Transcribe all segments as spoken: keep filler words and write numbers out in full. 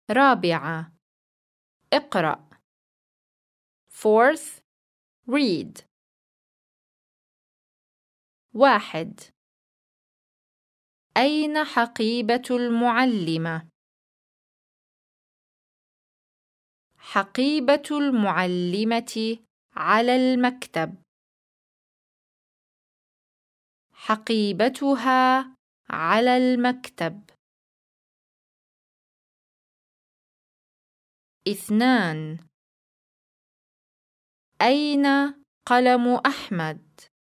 رابعة اقرأ. Fourth, read. واحد. أين حقيبة المعلمة؟ حقيبة المعلمة على المكتب. حقيبتها على المكتب. اثنان. أين قلم أحمد؟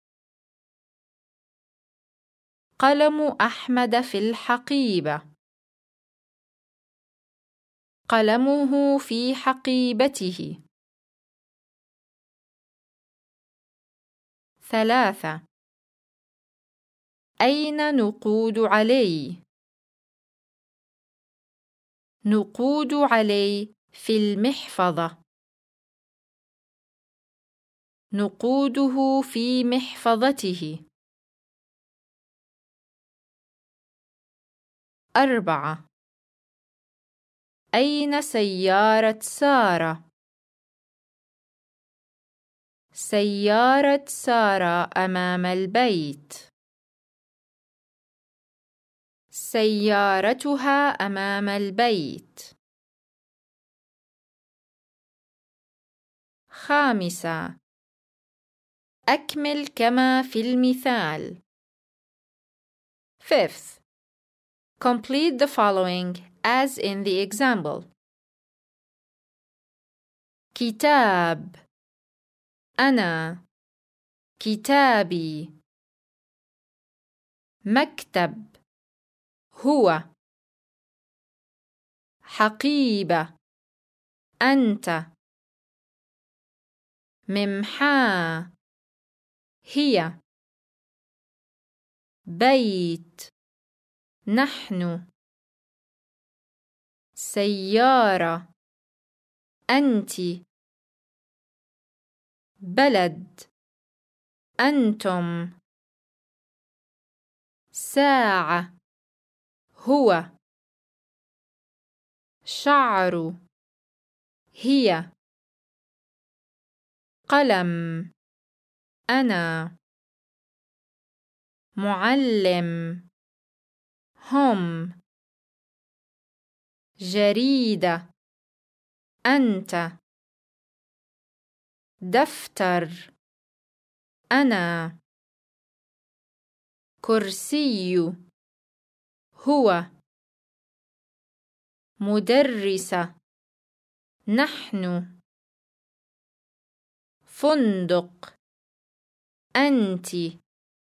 قلم أحمد في الحقيبة. قلمه في حقيبته. ثلاثة. أين نقود علي؟ نقود علي في المحفظة. نقوده في محفظته. أربعة. أين سيارة سارة؟ سيارة سارة أمام البيت. سيارتها أمام البيت. خامسة. أكمل كما في المثال. Fifth. Complete the following as in the example. كتاب. أنا. كتابي. مكتب. هو. حقيبة. أنت. ممحاة. هي. بيت. نحن. سيارة. أنت. بلد. أنتم. ساعة. هو. شعر. هي. قلم. أنا. معلم. هم. جريدة. أنت. دفتر. أنا. كرسي. هو. مدرسة. نحن. فندق. أنت.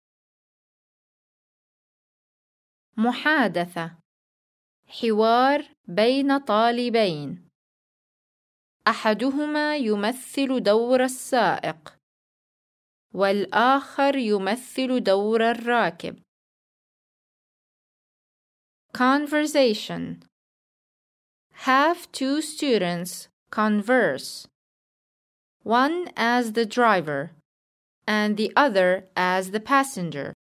محادثة. حوار بين طالبين. أحدهما يمثل دور السائق والآخر يمثل دور الراكب. Conversation. Have two students converse, one as the driver and the other as the passenger.